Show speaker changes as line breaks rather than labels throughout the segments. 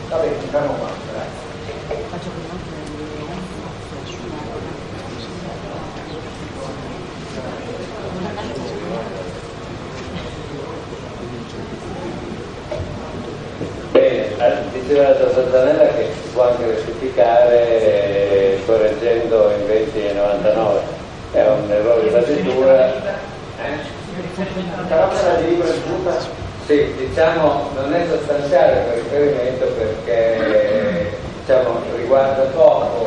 Va bene, ci fermo qua, grazie.
Bene, diceva la dottor Zanella che si può anche rettificare correggendo in 20,99, è un errore di basitura.
Però se la delibera è giunta?
Sì, diciamo non è sostanziale per riferimento perché diciamo, riguarda poco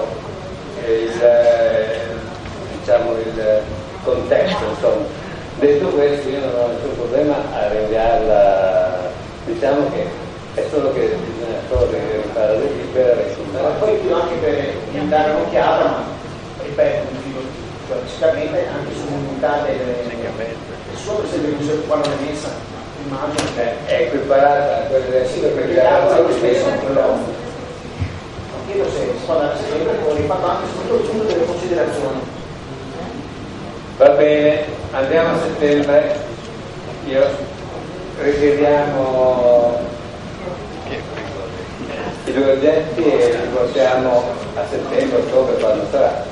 il contesto, insomma. Detto questo io non ho nessun problema a rinviarla, diciamo che è solo che bisogna solo rifare la delibera
ma poi più anche per dare un'occhiata, ma ripeto, sicuramente anche sull'unità sua per esempio non si quando l'è messa, immagino
è equiparata a quelle del sito per
lo stesso non chiedo se si può andare sempre o rifatto anche sotto il punto delle considerazioni.
Va bene, andiamo a settembre, ritiriamo i due oggetti e li portiamo a settembre, ottobre, quando sarà.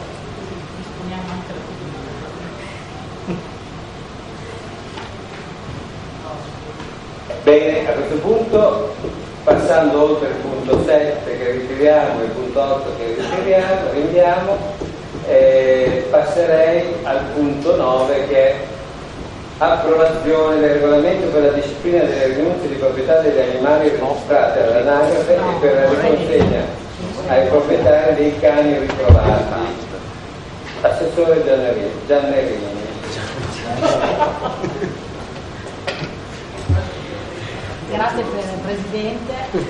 Bene, a questo punto, passando oltre il punto 7 che ritiriamo e il punto 8 che rinviamo, passerei al punto 9 che è approvazione del regolamento per la disciplina delle rinunce di proprietà degli animali registrati all'anagrafe e per la riconsegna ai proprietari dei cani ritrovati. Assessore Giannerini.
Grazie Presidente,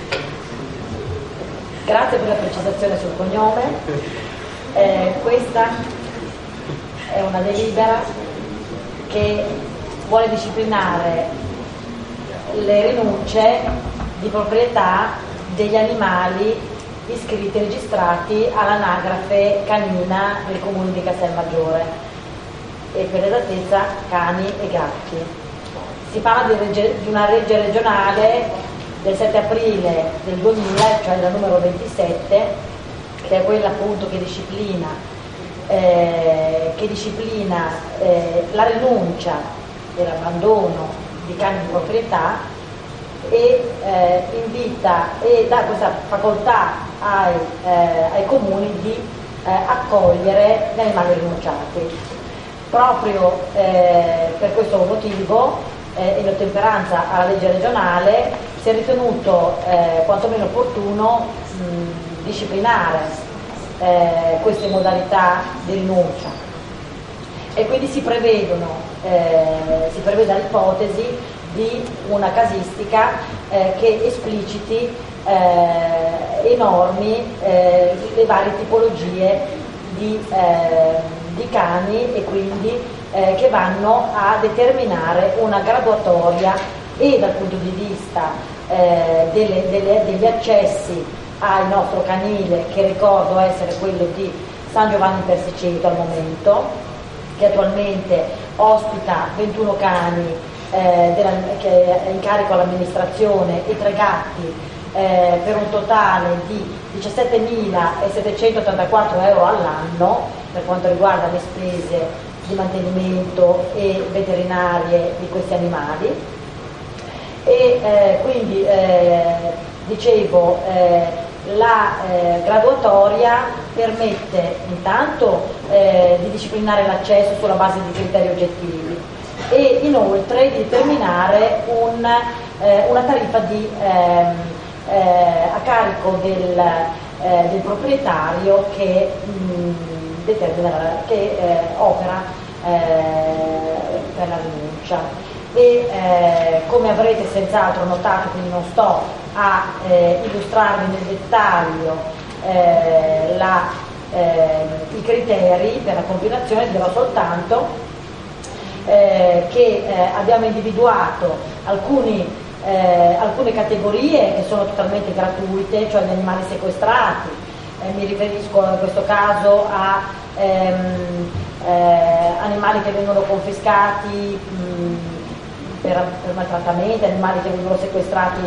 grazie per la precisazione sul cognome. Questa è una delibera che vuole disciplinare le rinunce di proprietà degli animali iscritti e registrati all'anagrafe canina del comune di Castelmaggiore e per l'esattezza cani e gatti. Si parla di una legge regionale del 7 aprile del 2000, cioè la numero 27, che è quella appunto che disciplina la rinuncia e l'abbandono di cani di proprietà e invita e dà questa facoltà ai comuni di accogliere gli animali rinunciati. Proprio per questo motivo, in ottemperanza alla legge regionale, si è ritenuto quantomeno opportuno disciplinare queste modalità di rinuncia e quindi si prevede l'ipotesi di una casistica che espliciti e normi le varie tipologie di cani e quindi che vanno a determinare una graduatoria e dal punto di vista degli accessi al nostro canile, che ricordo essere quello di San Giovanni Persiceto al momento, che attualmente ospita 21 cani che è in carico all'amministrazione e 3 gatti per un totale di 17.784 euro all'anno per quanto riguarda le spese di mantenimento e veterinarie di questi animali e quindi dicevo la graduatoria permette intanto di disciplinare l'accesso sulla base di criteri oggettivi e inoltre di determinare una tariffa a carico del proprietario che opera per la rinuncia e come avrete senz'altro notato, quindi non sto a illustrarvi nel dettaglio i criteri per la compilazione, dirò soltanto che abbiamo individuato alcune categorie che sono totalmente gratuite, cioè gli animali sequestrati. Mi riferisco in questo caso a animali che vengono confiscati per maltrattamenti, animali che vengono sequestrati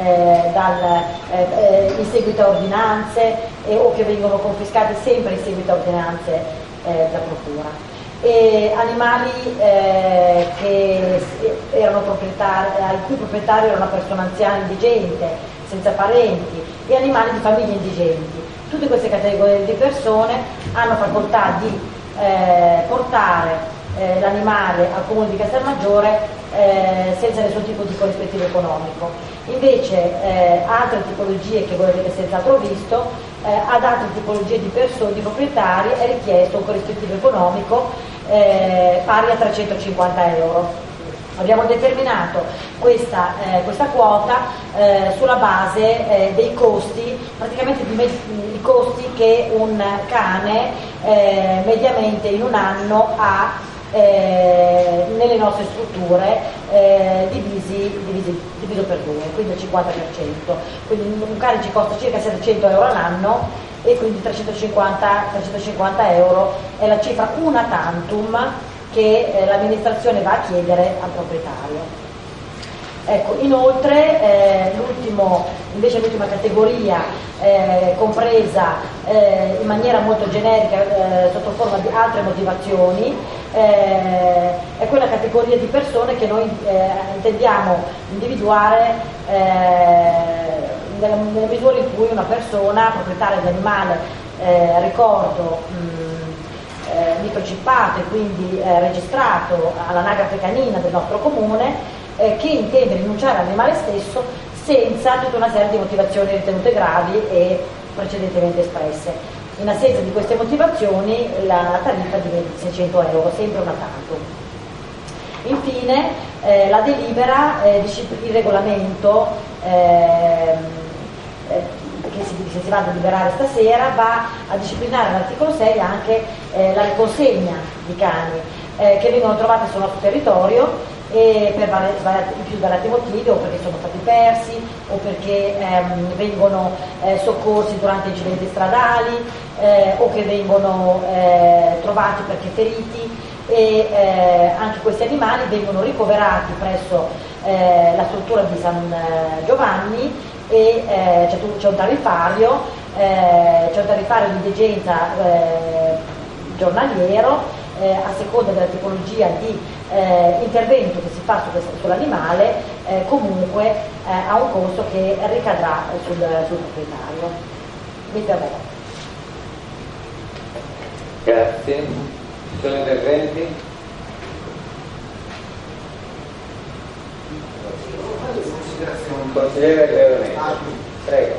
in seguito a ordinanze o che vengono confiscati sempre in seguito a ordinanze da procura. E animali che erano al cui proprietario era una persona anziana indigente, senza parenti, e animali di famiglie indigenti. Tutte queste categorie di persone hanno facoltà di portare l'animale al comune di Castelmaggiore senza nessun tipo di corrispettivo economico. Invece altre tipologie che voi avete senz'altro visto, ad altre tipologie di persone, di proprietari, è richiesto un corrispettivo economico pari a 350 euro. Abbiamo determinato questa quota sulla base dei costi, praticamente i costi che un cane mediamente in un anno ha nelle nostre strutture, diviso per 2, quindi il 50%. Quindi un cane ci costa circa 700 euro all'anno e quindi 350 euro è la cifra una tantum che l'amministrazione va a chiedere al proprietario. Ecco, inoltre l'ultima categoria compresa in maniera molto generica sotto forma di altre motivazioni è quella categoria di persone che noi intendiamo individuare nella misura in cui una persona proprietaria di animale microchippato e quindi registrato all'anagrafe canina del nostro comune, che intende rinunciare all'animale stesso senza tutta una serie di motivazioni ritenute gravi e precedentemente espresse. In assenza di queste motivazioni la tariffa diventa di 600 euro, sempre una tantum. Infine la delibera, il regolamento che si va a deliberare stasera va a disciplinare all'articolo 6 anche la riconsegna di cani che vengono trovati sul nostro territorio e per più svariati motivi, o perché sono stati persi o perché vengono soccorsi durante incidenti stradali o che vengono trovati perché feriti, e anche questi animali vengono ricoverati presso la struttura di San Giovanni e c'è un tariffario di degenza giornaliero a seconda della tipologia di intervento che si fa sull'animale, comunque ha un costo che ricadrà sul proprietario. Mi fermo.
Grazie. Ci sono interventi? Consigliere Leonelli, prego.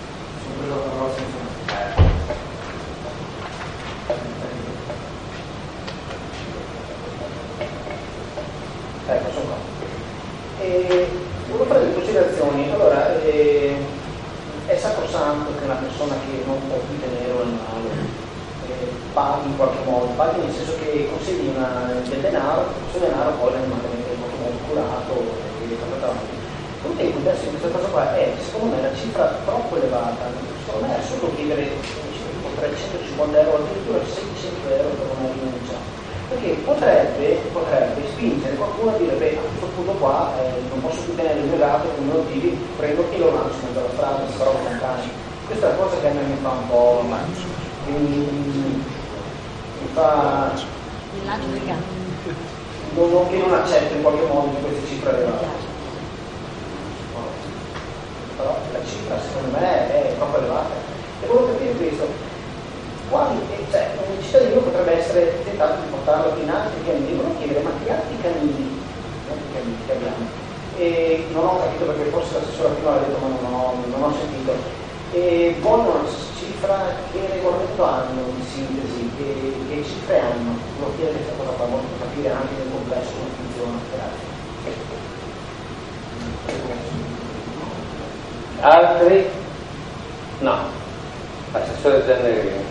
Ecco, sono qua. Volevo fare delle considerazioni. Allora, è sacrosanto che una persona che non può più tenere un animale paghi in qualche modo, paghi nel senso che consegni del denaro, questo denaro poi l'animale viene in qualche modo curato e trattato. Un tempo adesso questa cosa qua è, secondo me, una cifra troppo elevata. Secondo me è assurdo chiedere 350 euro, addirittura 600 euro per una rinuncia, perché potrebbe spingere qualcuno a dire: beh, a questo punto qua non posso più tenere il mio gatto per dei motivi, prendo e lo lancio in mezzo alla strada, si farò con cani. Questa è la cosa che a me mi fa un po' mi fa non accetto in qualche modo di queste cifre elevate. Però la cifra secondo me è troppo elevata e volevo capire questo: un cittadino potrebbe essere tentato di portarlo in altri canini, devono chiedere ma che altri canini che abbiamo, e non ho capito perché forse l'assessore prima l'ha detto ma non ho sentito, e vogliono una cifra, che regolamento hanno in sintesi, che cifre hanno, volevo chiedere questa cosa qua, voglio capire anche nel complesso come funziona. Grazie.
Altri? No. Assessore Zannerini.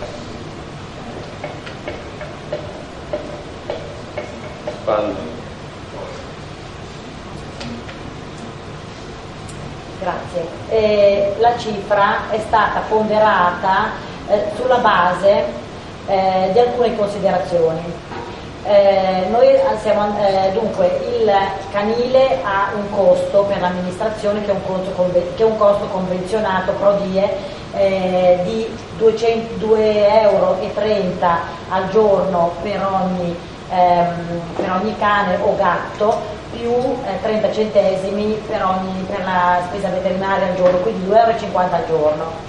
Quando?
Grazie. La cifra è stata ponderata sulla base di alcune considerazioni. Noi siamo, dunque il canile ha un costo per l'amministrazione che è un costo convenzionato pro die di 2,30 euro al giorno per ogni cane o gatto, più 30 centesimi per la spesa veterinaria al giorno, quindi 2,50 euro al giorno.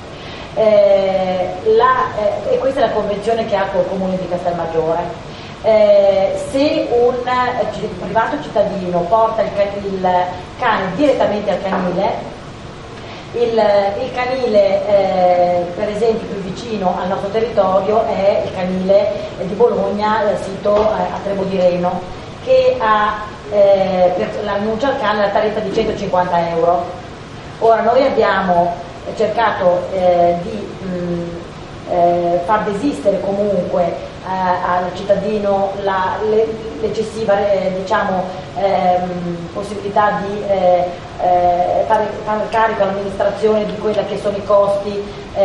E questa è la convenzione che ha col comune di Castelmaggiore. Se un privato cittadino porta il cane direttamente al canile, il canile per esempio più vicino al nostro territorio è il canile di Bologna, sito a Trebo di Reno, che ha per l'annuncia al cane la tariffa di 150 euro. Ora noi abbiamo cercato di far desistere comunque al cittadino l'eccessiva possibilità di fare carico all'amministrazione di quella che sono i costi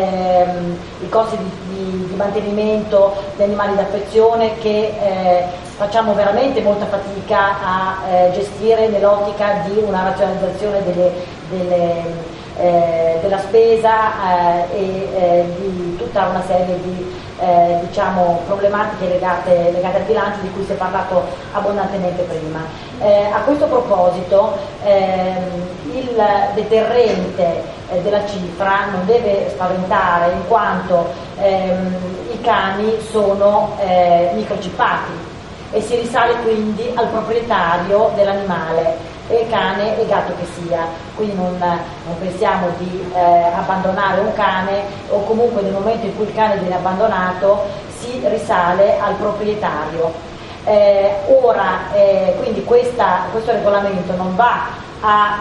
di mantenimento degli animali d'affezione che facciamo veramente molta fatica a gestire nell'ottica di una razionalizzazione della spesa e di tutta una serie di problematiche legate al bilancio di cui si è parlato abbondantemente prima. A questo proposito il deterrente della cifra non deve spaventare, in quanto i cani sono microchippati e si risale quindi al proprietario dell'animale, e cane e gatto che sia, quindi non pensiamo di abbandonare un cane, o comunque nel momento in cui il cane viene abbandonato si risale al proprietario. Quindi questo regolamento non va a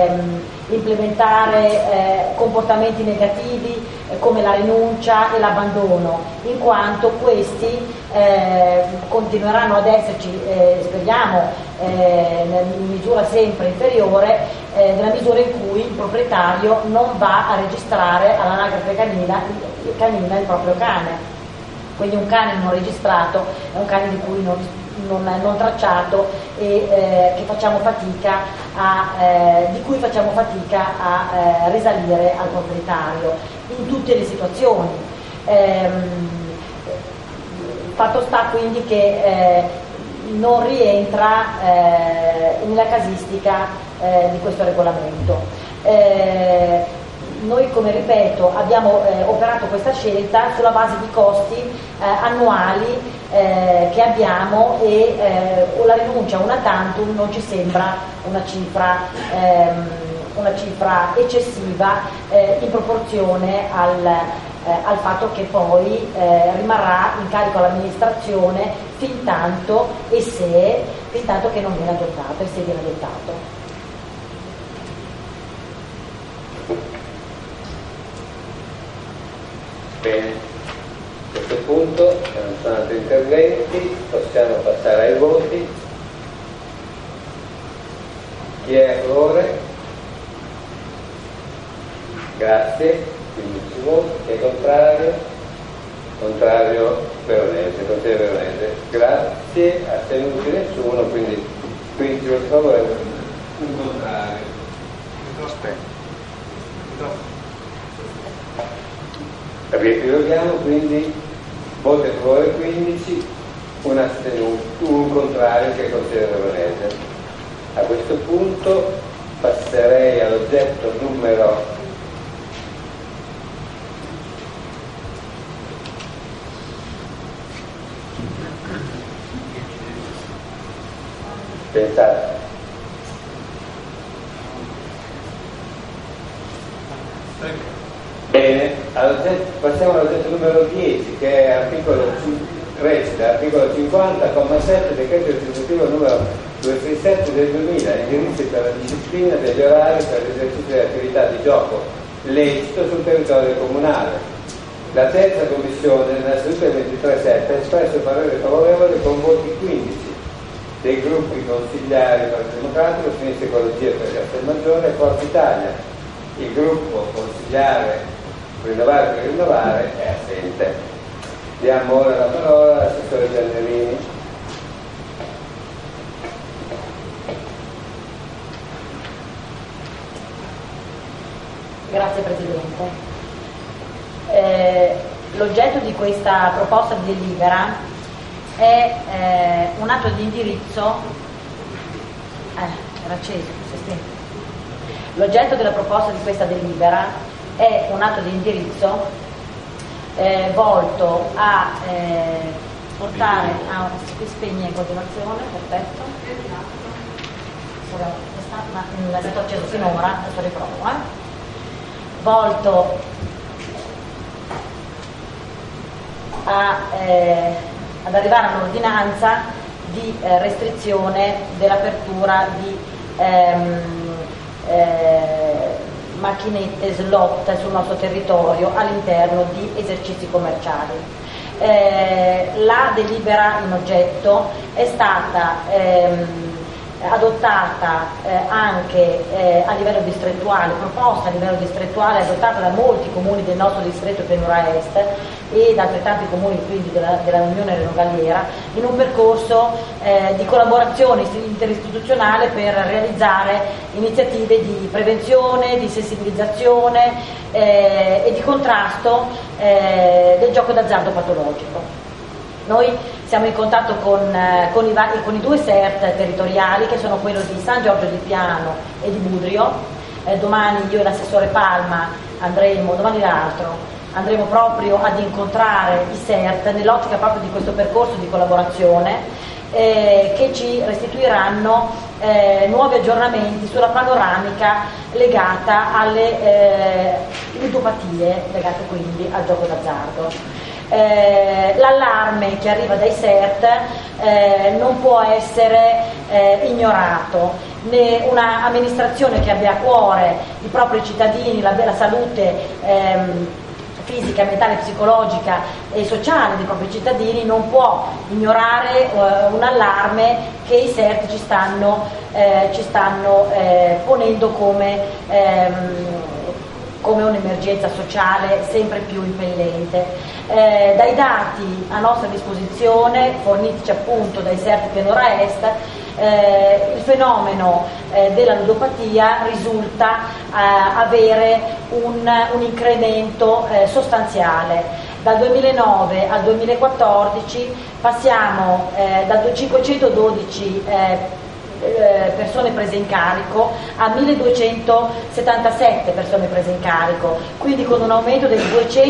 implementare comportamenti negativi come la rinuncia e l'abbandono, in quanto questi continueranno ad esserci, speriamo in misura sempre inferiore, nella misura in cui il proprietario non va a registrare all'anagrafe canina il proprio cane. Quindi un cane non registrato è un cane di cui non tracciato e di cui facciamo fatica a risalire al proprietario in tutte le situazioni. Fatto sta quindi che non rientra nella casistica di questo regolamento. Noi, come ripeto, abbiamo operato questa scelta sulla base di costi annuali che abbiamo e la rinuncia una tantum non ci sembra una cifra eccessiva in proporzione al fatto che poi rimarrà in carico all'amministrazione fin tanto che non viene adottato e se viene adottato.
Bene, a questo punto, se non sono altri interventi, possiamo passare ai voti. Chi è a favore? Grazie, quindi si vota. Chi è contrario? Contrario Veronese, consigliere Veronese. Grazie, astenuti nessuno, quindi 15 voti favorevoli, un contrario. Riepiloghiamo, quindi voti a favore 15, un astenuto, un contrario che è il consigliere Veronese. A questo punto passerei all'oggetto numero 10. Pensate. Bene, passiamo all'oggetto numero 10, che è articolo 50,7 decreto legislativo numero 267 del 2000, indirizzi per la disciplina degli orari per l'esercizio delle attività di gioco lecito sul territorio comunale. La terza commissione, nella seduta del 23/7, ha espresso parere favorevole con voti 15 dei gruppi consigliari Partito Democratico, Sinistra Ecologia per Castelmaggiore e Forza Italia. Il gruppo consigliare Rinnovare per Rinnovare è assente. Diamo ora la parola all'assessore Giannerini.
Grazie Presidente. L'oggetto di questa proposta di delibera è un atto di indirizzo. Era acceso, si spento. L'oggetto della proposta di questa delibera è un atto di indirizzo volto a portare a si spegne in continuazione, perfetto. È stato acceso finora, adesso riprovo. Volto ad arrivare a un'ordinanza di restrizione dell'apertura di macchinette slot sul nostro territorio all'interno di esercizi commerciali. La delibera in oggetto è stata adottata anche a livello distrettuale, proposta a livello distrettuale, adottata da molti comuni del nostro distretto Pianura Est e da altrettanti comuni quindi della Unione Reno-Galliera, in un percorso di collaborazione interistituzionale per realizzare iniziative di prevenzione, di sensibilizzazione e di contrasto del gioco d'azzardo patologico. Noi siamo in contatto con i due SERT territoriali, che sono quello di San Giorgio di Piano e di Budrio. Domani io e l'assessore Palma domani l'altro andremo proprio ad incontrare i SERT nell'ottica proprio di questo percorso di collaborazione che ci restituiranno nuovi aggiornamenti sulla panoramica legata alle ludopatie, legate quindi al gioco d'azzardo. L'allarme che arriva dai SERT non può essere ignorato. Una amministrazione che abbia a cuore i propri cittadini, la salute fisica, mentale, psicologica e sociale dei propri cittadini non può ignorare un allarme che i SERT ci stanno ponendo come un'emergenza sociale sempre più impellente. Dai dati a nostra disposizione, fornitici appunto dai SERT Pianura Est, il fenomeno della ludopatia risulta avere un incremento sostanziale. Dal 2009 al 2014 passiamo da 512 persone prese in carico a 1277 persone prese in carico, quindi con un aumento del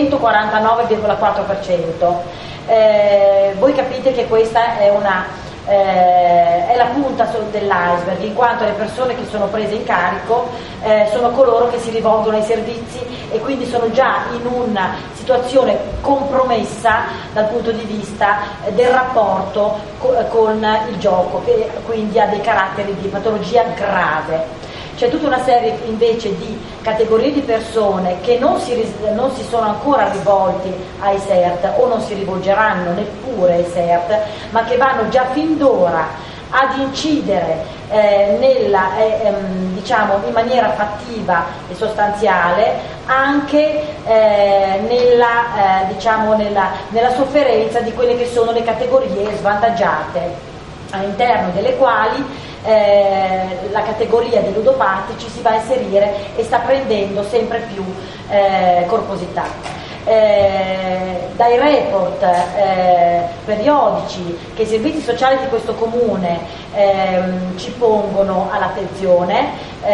249,4%. Voi capite che questa è la punta dell'iceberg, in quanto le persone che sono prese in carico sono coloro che si rivolgono ai servizi e quindi sono già in una situazione compromessa dal punto di vista del rapporto con il gioco, che quindi ha dei caratteri di patologia grave. C'è tutta una serie invece di categorie di persone che non si sono ancora rivolti ai SERT o non si rivolgeranno neppure ai SERT, ma che vanno già fin d'ora ad incidere in maniera fattiva e sostanziale anche nella sofferenza di quelle che sono le categorie svantaggiate, all'interno delle quali la categoria dei ludopatici si va a inserire e sta prendendo sempre più corposità. Dai report periodici che i servizi sociali di questo comune ci pongono all'attenzione,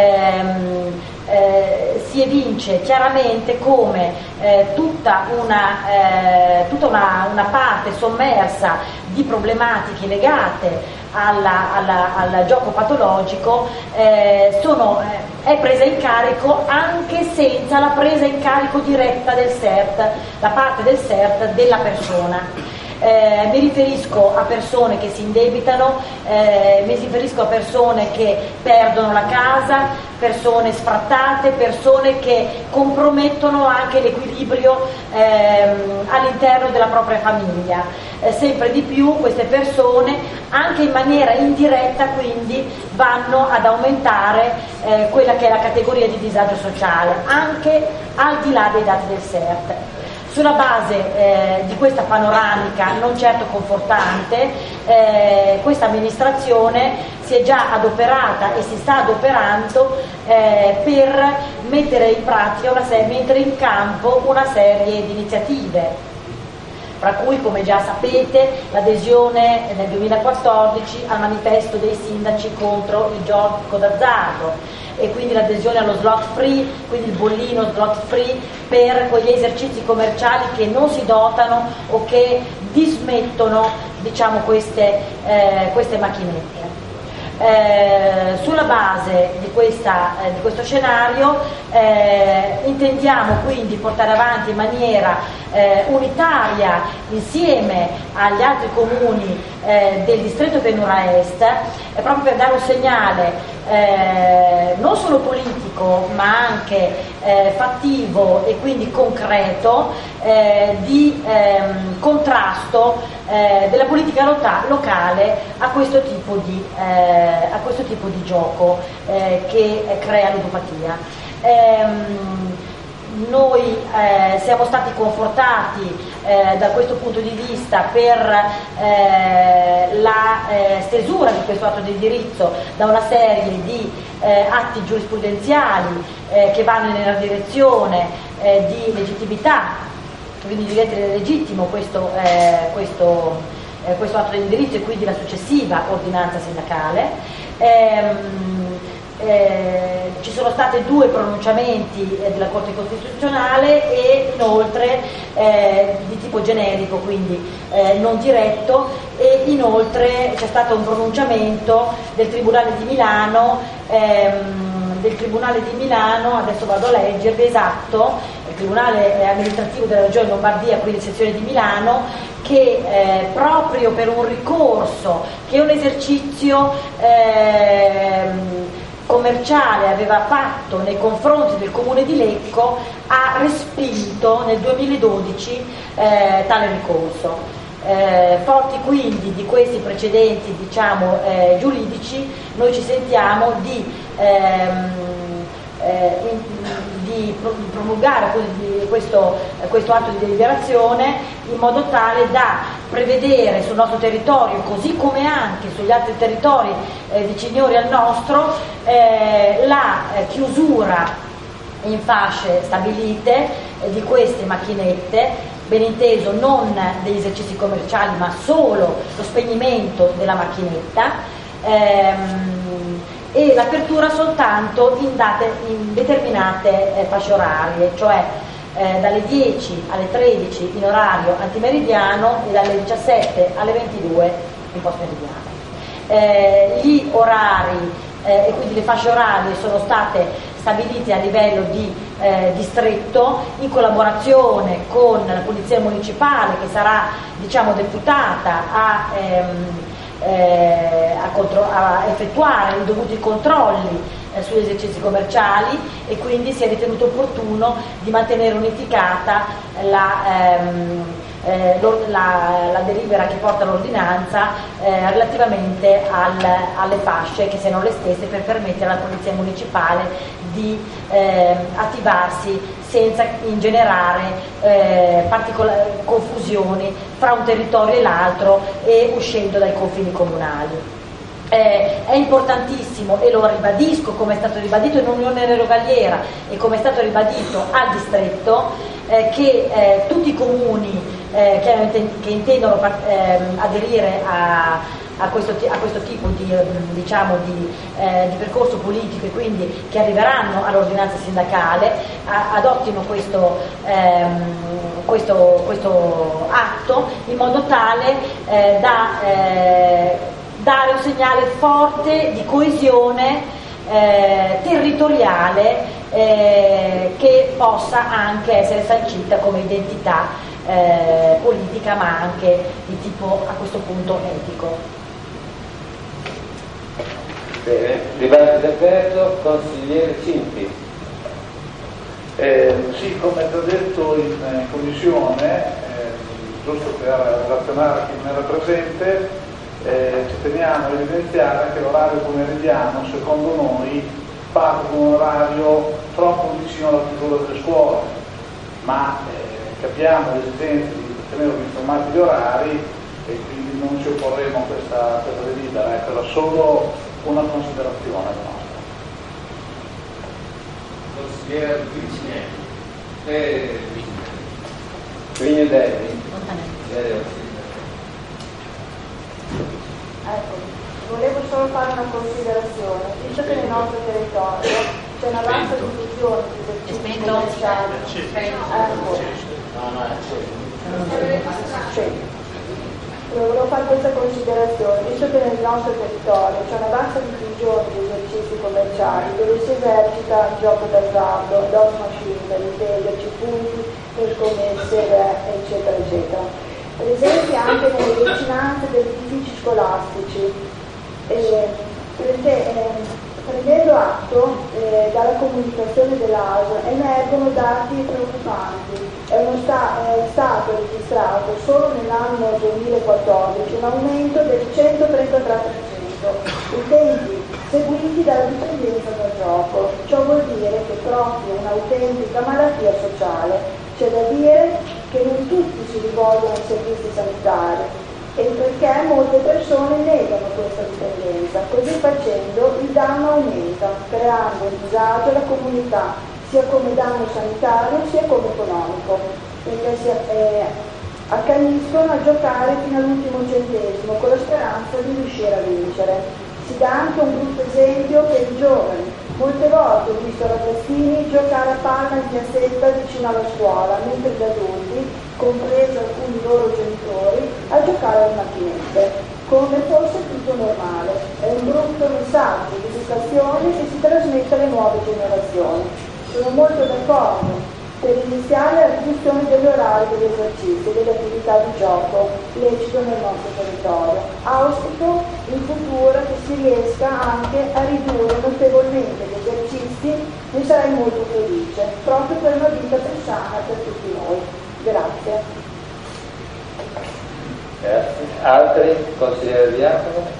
si evince chiaramente come tutta una parte sommersa di problematiche legate al gioco patologico è presa in carico anche senza la presa in carico diretta del SERT, da parte del SERT della persona. Mi riferisco a persone che si indebitano, mi riferisco a persone che perdono la casa, persone sfrattate, persone che compromettono anche l'equilibrio all'interno della propria famiglia. Sempre di più queste persone, anche in maniera indiretta, quindi vanno ad aumentare quella che è la categoria di disagio sociale, anche al di là dei dati del SERT. Sulla base di questa panoramica non certo confortante, questa amministrazione si è già adoperata e si sta adoperando per mettere in pratica mettere in campo una serie di iniziative, fra cui, come già sapete, l'adesione nel 2014 al manifesto dei sindaci contro il gioco d'azzardo, e quindi l'adesione allo slot free, quindi il bollino slot free per quegli esercizi commerciali che non si dotano o che dismettono, diciamo, queste macchinette. Sulla base di questo scenario intendiamo quindi portare avanti in maniera unitaria, insieme agli altri comuni del distretto Pianura Est, proprio per dare un segnale non solo politico ma anche fattivo e quindi concreto di contrasto della politica locale a questo tipo di gioco che crea ludopatia. Noi siamo stati confortati da questo punto di vista per la stesura di questo atto di indirizzo da una serie di atti giurisprudenziali che vanno nella direzione di legittimità, quindi di rendere legittimo questo atto di indirizzo e quindi la successiva ordinanza sindacale. Ci sono stati 2 pronunciamenti della Corte Costituzionale e inoltre di tipo generico, quindi non diretto, e inoltre c'è stato un pronunciamento del Tribunale di Milano, adesso vado a leggervi esatto, il Tribunale amministrativo della Regione Lombardia, quindi sezione di Milano, che proprio per un ricorso che un esercizio commerciale aveva fatto nei confronti del comune di Lecco ha respinto nel 2012 tale ricorso. Forti quindi di questi precedenti, diciamo, giuridici, noi ci sentiamo di promulgare questo atto di deliberazione in modo tale da prevedere sul nostro territorio, così come anche sugli altri territori viciniori al nostro, la chiusura in fasce stabilite di queste macchinette, ben inteso non degli esercizi commerciali ma solo lo spegnimento della macchinetta, e l'apertura soltanto in determinate fasce orarie, cioè dalle 10 alle 13 in orario antimeridiano e dalle 17 alle 22 in post meridiano. Gli orari e quindi le fasce orarie sono state stabilite a livello di distretto in collaborazione con la Polizia Municipale, che sarà, diciamo, deputata a effettuare i dovuti controlli sugli esercizi commerciali, e quindi si è ritenuto opportuno di mantenere unificata la delibera che porta l'ordinanza relativamente alle fasce, che siano le stesse, per permettere alla Polizia Municipale di attivarsi senza ingenerare confusioni fra un territorio e l'altro e uscendo dai confini comunali. È importantissimo, e lo ribadisco, come è stato ribadito in Unione Rogaliera e come è stato ribadito al distretto, che tutti i comuni che intendono aderire a questo tipo di percorso politico, e quindi che arriveranno all'ordinanza sindacale, adottino questo atto in modo tale da dare un segnale forte di coesione territoriale che possa anche essere sancita come identità politica, ma anche di tipo, a questo punto, etico.
Bene, dibattito aperto, consigliere Cinti.
Sì, come già detto in commissione, giusto per relazionare a chi non era presente, ci teniamo a evidenziare che l'orario pomeridiano, secondo noi, parte con un orario troppo vicino alla chiusura delle scuole, ma capiamo le esigenze di tenervi informati gli orari e quindi non ci opporremo a questa delibera, ecco, era solo una considerazione nostra.
Consigliere
Vignedelli.
Ecco, volevo solo fare una considerazione, visto che nel nostro territorio c'è una vasta diffusione di esercizi commerciali. Volevo fare questa considerazione, visto che nel nostro territorio c'è una vasta diffusione di esercizi commerciali dove si esercita il gioco d'azzardo, l'off machine, per intenderci, punti per scommesse, eccetera, eccetera. Presenti anche nelle vicinanze degli edifici scolastici, prendendo atto dalla comunicazione dell'ASL emergono dati preoccupanti. È stato registrato solo nell'anno 2014 un aumento del 133%, utenti seguiti dalla dipendenza dal gioco. Ciò vuol dire che è proprio un'autentica malattia sociale. C'è da dire che non tutti si rivolgono ai servizi sanitari e perché molte persone negano questa dipendenza. Così facendo il danno aumenta, creando un disagio alla comunità, sia come danno sanitario sia come economico, perché si accaniscono a giocare fino all'ultimo centesimo con la speranza di riuscire a vincere. Si dà anche un brutto esempio per i giovani. Molte volte ho visto ragazzini giocare a palla in piazzetta vicino alla scuola, mentre gli adulti, compresi alcuni loro genitori, a giocare alle macchinette, come fosse tutto normale. È un brutto messaggio di educazione che si trasmette alle nuove generazioni. Sono molto d'accordo per iniziare la riduzione degli orari degli esercizi e delle attività di gioco lecito nel nostro territorio. Auspico in futuro che si riesca anche a ridurre notevolmente gli esercizi, ne sarei molto felice, proprio per una vita più sana per tutti noi. Grazie.
Grazie. Altri? Consigliere Diacono?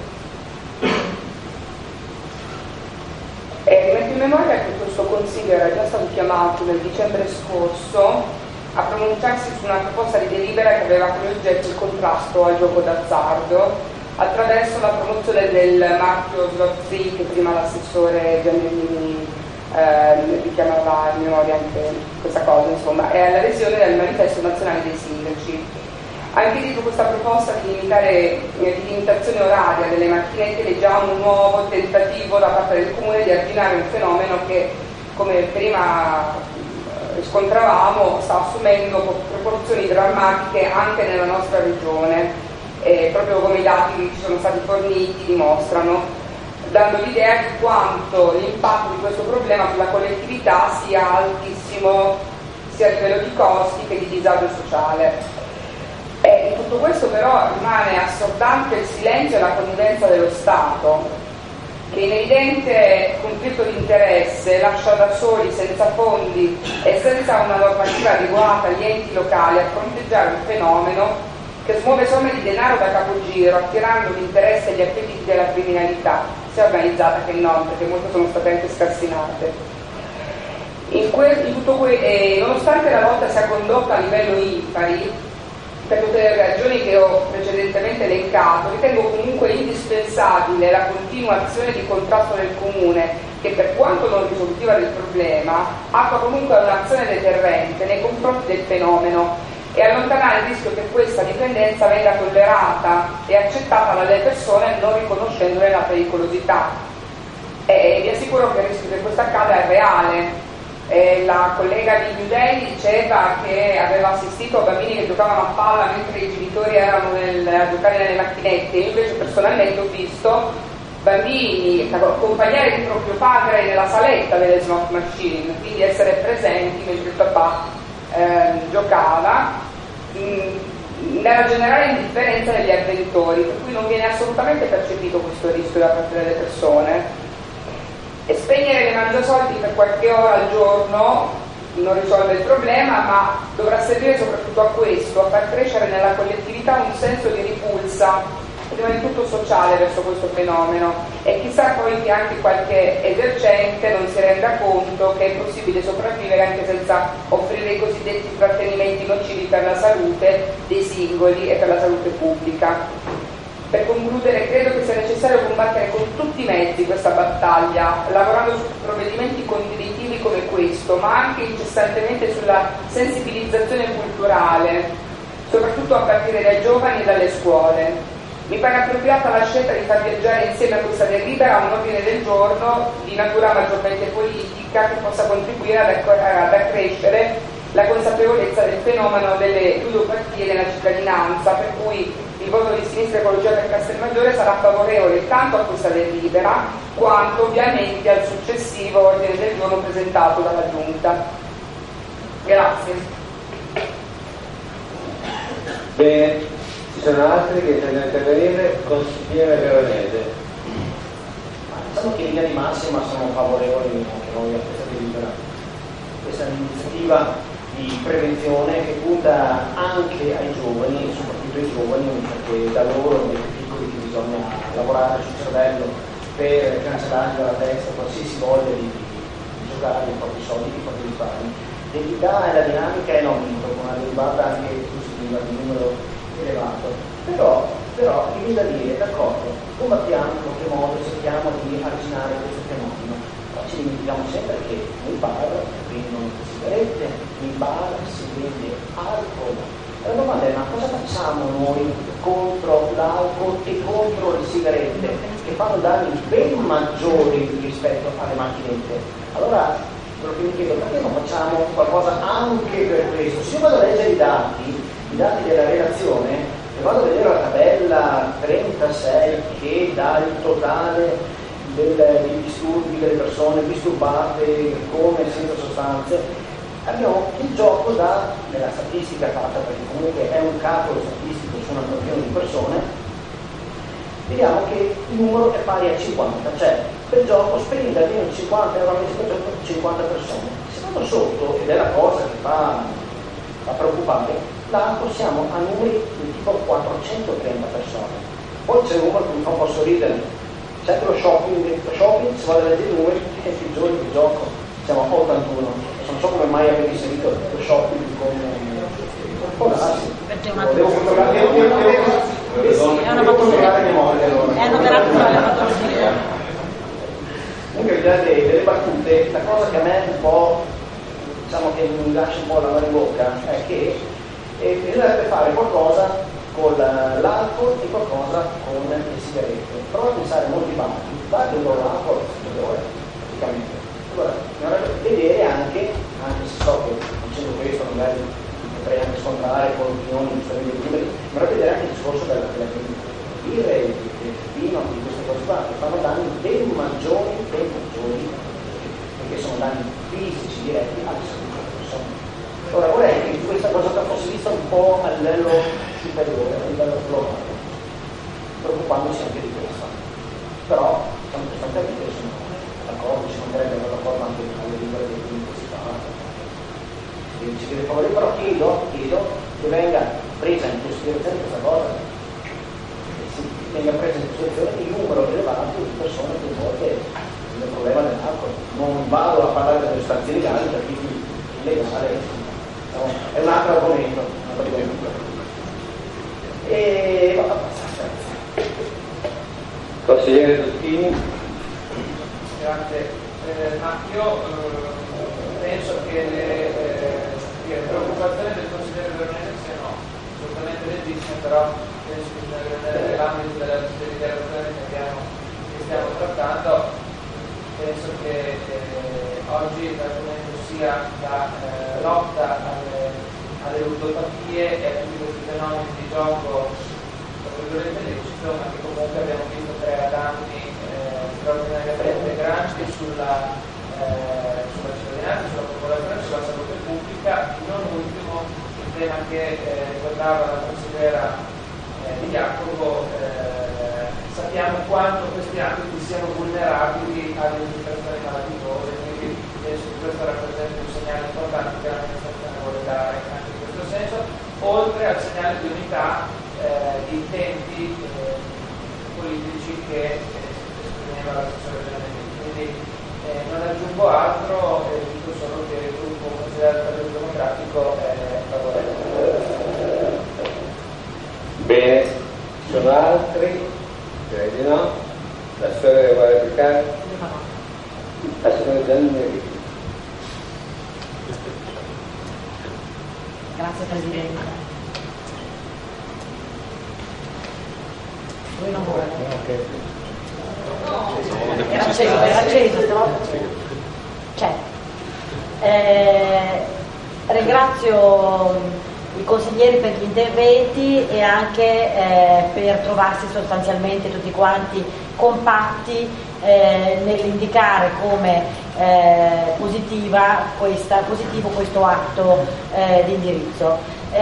Metto in memoria che questo consiglio era già stato chiamato nel dicembre scorso a pronunciarsi su una proposta di delibera che aveva come oggetto il contrasto al gioco d'azzardo attraverso la promozione del marchio Slot Free, che prima l'assessore Giannellini richiamava in memoria anche questa cosa, insomma, e alla revisione del manifesto nazionale dei sindaci. Anche dietro questa proposta di limitazione oraria delle macchinette leggiamo un nuovo tentativo da parte del Comune di arginare un fenomeno che, come prima riscontravamo, sta assumendo proporzioni drammatiche anche nella nostra regione, proprio come i dati che ci sono stati forniti dimostrano, dando l'idea di quanto l'impatto di questo problema sulla collettività sia altissimo, sia a livello di costi che di disagio sociale. In tutto questo però rimane assordante il silenzio e la connivenza dello Stato, che in evidente conflitto di interesse lascia da soli, senza fondi e senza una normativa adeguata gli enti locali a fronteggiare un fenomeno che smuove somme di denaro da capogiro, attirando l'interesse e gli appetiti della criminalità, sia organizzata che non, perché molte sono state anche scassinate. Nonostante la lotta sia condotta a livello impari, per tutte le ragioni che ho precedentemente elencato, ritengo comunque indispensabile la continuazione di contrasto del Comune, che per quanto non risolutiva del problema, attua comunque un'azione deterrente nei confronti del fenomeno e allontanare il rischio che questa dipendenza venga tollerata e accettata dalle persone non riconoscendone la pericolosità. E vi assicuro che il rischio che questo accada è reale. La collega di Giudelli diceva che aveva assistito a bambini che giocavano a palla mentre i genitori erano a giocare nelle macchinette. Io invece personalmente ho visto bambini accompagnare il proprio padre nella saletta delle slot machine, quindi essere presenti mentre il papà giocava, nella generale indifferenza degli avventori, per cui non viene assolutamente percepito questo rischio da parte delle persone. E spegnere le mangiasoldi per qualche ora al giorno non risolve il problema, ma dovrà servire soprattutto a questo, a far crescere nella collettività un senso di ripulsa prima di tutto sociale verso questo fenomeno, e chissà poi che anche qualche esercente non si renda conto che è possibile sopravvivere anche senza offrire i cosiddetti trattenimenti nocivi per la salute dei singoli e per la salute pubblica. Per concludere, credo che sia necessario combattere con tutti i mezzi questa battaglia, lavorando su provvedimenti condividibili come questo, ma anche incessantemente sulla sensibilizzazione culturale, soprattutto a partire dai giovani e dalle scuole. Mi pare appropriata la scelta di far viaggiare insieme a questa delibera un ordine del giorno di natura maggiormente politica che possa contribuire ad accrescere la consapevolezza del fenomeno delle ludopatie nella cittadinanza, per cui il voto di Sinistra Ecologia per Castelmaggiore sarà favorevole tanto a questa delibera quanto ovviamente al successivo ordine del giorno presentato dalla Giunta. Grazie.
Bene, ci sono altri che intendono intervenire? Consigliere Veronese.
Diciamo che in linea di massima sono favorevoli anche noi a questa delibera. Questa è un'iniziativa di prevenzione che punta anche ai giovani, soprattutto ai giovani, perché da loro, dai piccoli, che bisogna lavorare sul cervello per cancellare dalla testa qualsiasi voglia di giocare i propri soldi, i propri risparmi. L'equità e la dinamica è in aumento, con una derivata anche esclusiva di numero elevato. Però mi viene da dire, d'accordo, combattiamo in qualche modo, cerchiamo di arginare questo fenomeno. Ci dimentichiamo sempre che nei bar vendono sigarette, nei bar si vende alcol. La domanda è: ma cosa facciamo noi contro l'alcol e contro le sigarette, che fanno danni ben maggiori rispetto alle macchinette? Allora, quello che mi chiedo, perché non facciamo qualcosa anche per questo? Se io vado a leggere i dati della relazione, e vado a vedere la tabella 36 che dà il totale dei disturbi delle persone disturbate con e senza sostanze, abbiamo il gioco della statistica fatta, perché comunque è un calcolo statistico su una milione di persone. Vediamo che il numero è pari a 50, cioè per gioco spende almeno 50 euro al mese per gioco 50 persone. Se vado sotto, ed è la cosa che fa preoccupare, l'altro siamo a numeri di tipo 430 persone. Poi c'è un numero che mi fa un po' sorridere. C'è lo shopping, se vado a leggere i numeri, i giorni di gioco siamo a 81. Non so come mai avete inserito lo shopping come un po' darsi.
Perché è una
Devo controllare le memorie allora.
È una terapia.
Comunque, delle battute, la cosa che a me un po', diciamo, che mi lascia un po' la mano in bocca è che bisognerebbe fare qualcosa con l'alcol e qualcosa con le sigarette. Prova a pensare a molti bar che loro l'alcol praticamente. Allora, bisognerebbe vedere anche se so che dicendo questo magari potrei anche scontrare con opinioni giustamente liberi, bisognerebbe vedere anche il discorso della birra e del vino, di queste cose qua, che fanno danni ben maggiori, perché sono danni fisici diretti alla salute delle persone. Ora vorrei che questa cosa fosse vista un po' a livello superiore, a livello globale, preoccupandosi anche di questo. Però siamo costantemente d'accordo, ci mancherebbe d'accordo anche alle libere dell'università. Ci deve favorire, però chiedo che venga presa in considerazione questa cosa, che venga presa in considerazione il numero elevato di persone coinvolte nel problema dell'alcol. Non vado a parlare delle sostanze illegali, perché illegale è un altro argomento. E
Consigliere Duttini.
Grazie, ma io penso che le preoccupazioni del consigliere Veronese siano assolutamente legittime, però penso che bisogna rimanere nell'ambito delle dichiarazioni che stiamo trattando. Penso che oggi l'argomento sia la lotta alle ludopatie e a tutti questi fenomeni di gioco lecito, ma che comunque abbiamo visto creare danni straordinariamente grandi sulla cittadinanza, sulla popolazione, sulla salute pubblica. Non ultimo il tema che ricordava la consigliera Di Jacopo, sappiamo quanto questi ambiti siano vulnerabili alle infiltrazioni malavitose, quindi penso che questo rappresenta un segnale importante che l'amministrazione vuole dare anche in questo senso, oltre al segnale di unità di intenti che esprimeva l'assessore Giannelli. Quindi non aggiungo altro, dico solo che il gruppo considerato il Partito Democratico è favorevole.
Bene, ci sono altri? Direi di no. La storia vuole applicare? La signora Giannelli.
Grazie Presidente. Lui non vuole. Era acceso, c'è. Ringrazio i consiglieri per gli interventi e anche per trovarsi sostanzialmente tutti quanti compatti nell'indicare come positivo questo atto di indirizzo.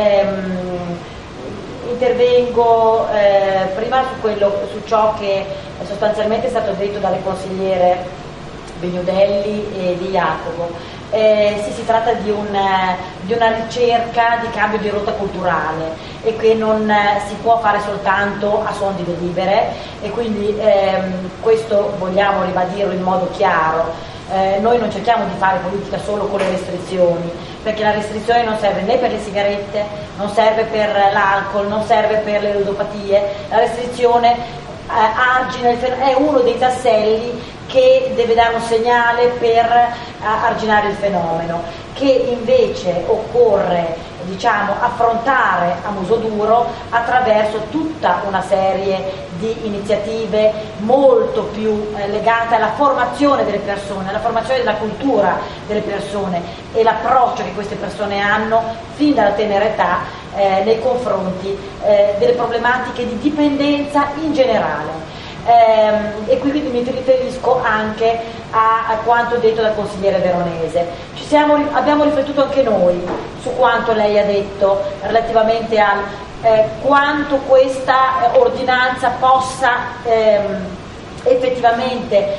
Intervengo prima su ciò che sostanzialmente è stato detto dalle consigliere Begnodelli e Di Jacopo. Sì, si tratta di una ricerca di cambio di rotta culturale e che non si può fare soltanto a suon di delibere, e quindi questo vogliamo ribadirlo in modo chiaro. Noi non cerchiamo di fare politica solo con le restrizioni, perché la restrizione non serve né per le sigarette, non serve per l'alcol, non serve per le ludopatie. La restrizione argina è uno dei tasselli che deve dare un segnale per arginare il fenomeno, che invece occorre affrontare a muso duro attraverso tutta una serie di iniziative molto più legate alla formazione delle persone, alla formazione della cultura delle persone e l'approccio che queste persone hanno fin dalla tenera età nei confronti delle problematiche di dipendenza in generale. E quindi mi riferisco anche a quanto detto dal consigliere Veronese. Abbiamo riflettuto anche noi su quanto lei ha detto relativamente a quanto questa ordinanza possa effettivamente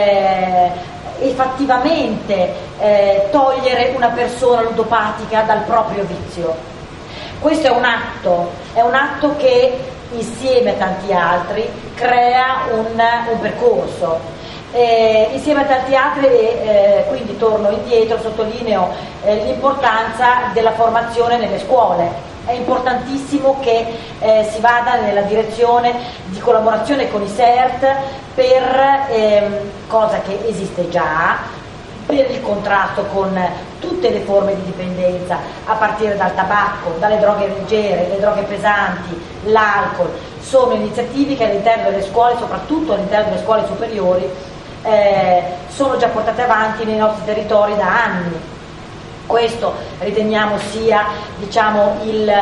togliere una persona ludopatica dal proprio vizio. Questo è un atto che insieme a tanti altri crea un percorso. Insieme a tanti altri, quindi torno indietro, sottolineo l'importanza della formazione nelle scuole. È importantissimo che si vada nella direzione di collaborazione con i CERT cosa che esiste già, per il contrasto con tutte le forme di dipendenza, a partire dal tabacco, dalle droghe leggere, le droghe pesanti, l'alcol. Sono iniziative che all'interno delle scuole, soprattutto all'interno delle scuole superiori, sono già portate avanti nei nostri territori da anni. Questo riteniamo sia il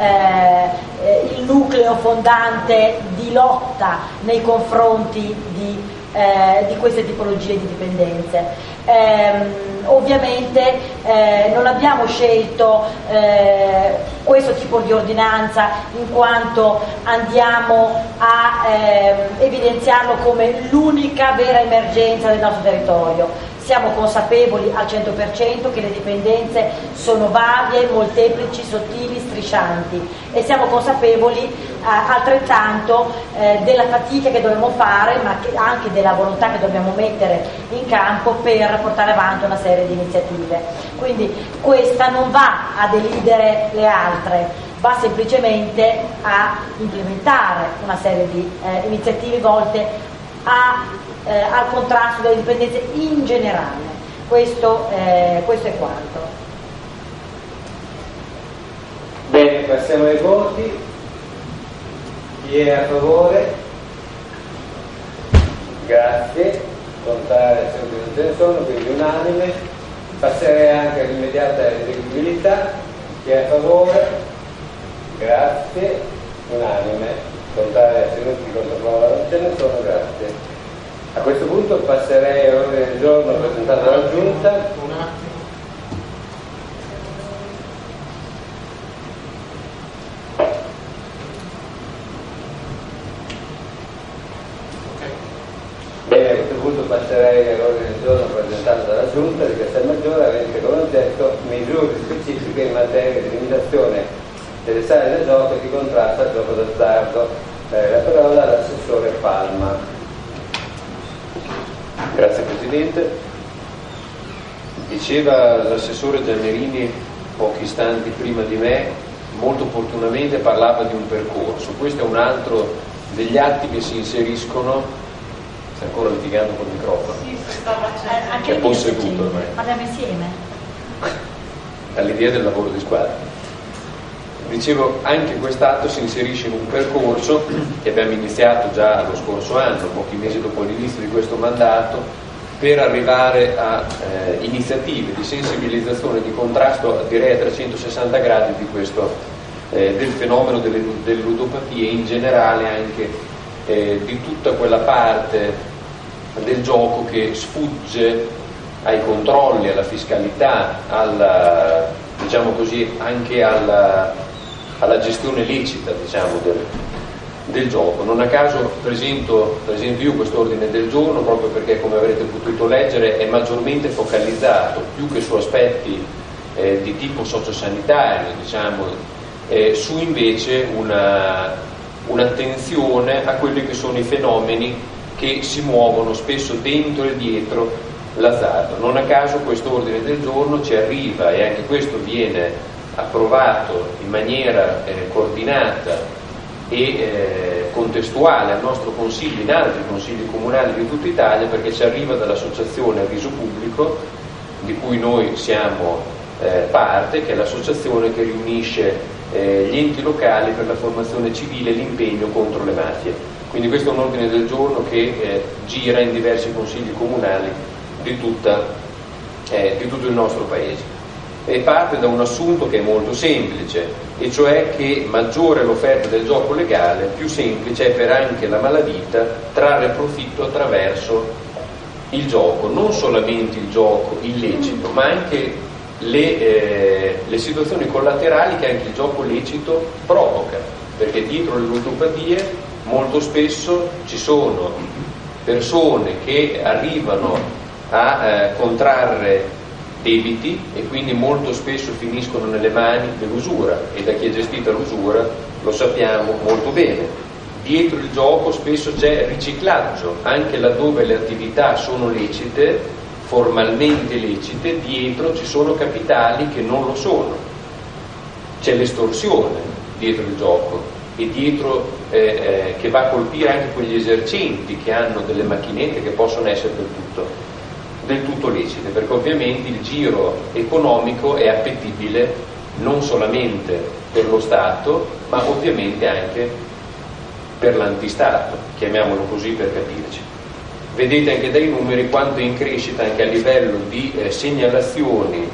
nucleo fondante di lotta nei confronti di queste tipologie di dipendenze. Ovviamente non abbiamo scelto questo tipo di ordinanza in quanto andiamo a evidenziarlo come l'unica vera emergenza del nostro territorio. Siamo consapevoli al 100% che le dipendenze sono varie, molteplici, sottili, striscianti, e siamo consapevoli altrettanto della fatica che dobbiamo fare, ma anche della volontà che dobbiamo mettere in campo per portare avanti una serie di iniziative. Quindi questa non va a delidere le altre, va semplicemente a implementare una serie di iniziative volte al contrasto delle dipendenze in generale. Questo è quanto.
Bene, passiamo ai voti. Chi è a favore? Grazie. Contrario, sempre non ce ne sono, quindi unanime. Passerei anche all'immediata eseguibilità. Chi è a favore? Grazie. Unanime. Contrario, astenuti, controprova non ce ne sono, grazie. A questo punto passerei all'ordine del giorno presentato dalla Giunta.
Un attimo.
Bene, a questo punto passerei all'ordine del giorno presentato dalla Giunta di Castelmaggiore, avente come oggetto misure specifiche in materia di limitazione delle sale da gioco e di contrasto al gioco d'azzardo. La parola all'assessore Palma.
Presidente. Diceva l'assessore Giannerini pochi istanti prima di me, molto opportunamente parlava di un percorso. Questo è un altro degli atti che si inseriscono. Stai ancora litigando col microfono?
Sì, anche
è posseduto ormai.
Parliamo insieme.
All'idea del lavoro di squadra. Dicevo, anche quest'atto si inserisce in un percorso che abbiamo iniziato già lo scorso anno, pochi mesi dopo l'inizio di questo mandato, per arrivare a iniziative di sensibilizzazione e di contrasto, direi a 360 gradi di questo, del fenomeno delle ludopatie e in generale anche di tutta quella parte del gioco che sfugge ai controlli, alla fiscalità, diciamo così, anche alla gestione lecita, diciamo, del gioco. Non a caso presento io questo ordine del giorno proprio perché, come avrete potuto leggere, è maggiormente focalizzato più che su aspetti di tipo sociosanitario, diciamo, su invece un'attenzione a quelli che sono i fenomeni che si muovono spesso dentro e dietro l'azzardo. Non a caso questo ordine del giorno ci arriva, e anche questo viene approvato in maniera coordinata e contestuale al nostro consiglio, in altri consigli comunali di tutta Italia, perché ci arriva dall'associazione Avviso Pubblico, di cui noi siamo parte, che è l'associazione che riunisce gli enti locali per la formazione civile e l'impegno contro le mafie. Quindi questo è un ordine del giorno che gira in diversi consigli comunali di tutto il nostro Paese. E parte da un assunto che è molto semplice, e cioè che maggiore è l'offerta del gioco legale, più semplice è per anche la malavita trarre profitto attraverso il gioco, non solamente il gioco illecito, ma anche le situazioni collaterali che anche il gioco lecito provoca, perché dietro le ludopatie molto spesso ci sono persone che arrivano a contrarre debiti e quindi molto spesso finiscono nelle mani dell'usura, e da chi è gestita l'usura lo sappiamo molto bene. Dietro il gioco spesso c'è riciclaggio, anche laddove le attività sono lecite, formalmente lecite, dietro ci sono capitali che non lo sono. C'è l'estorsione dietro il gioco, e dietro che va a colpire anche quegli esercenti che hanno delle macchinette che possono essere del tutto lecite, perché ovviamente il giro economico è appetibile non solamente per lo Stato, ma ovviamente anche per l'antistato, chiamiamolo così per capirci. Vedete anche dai numeri quanto è in crescita anche a livello di segnalazioni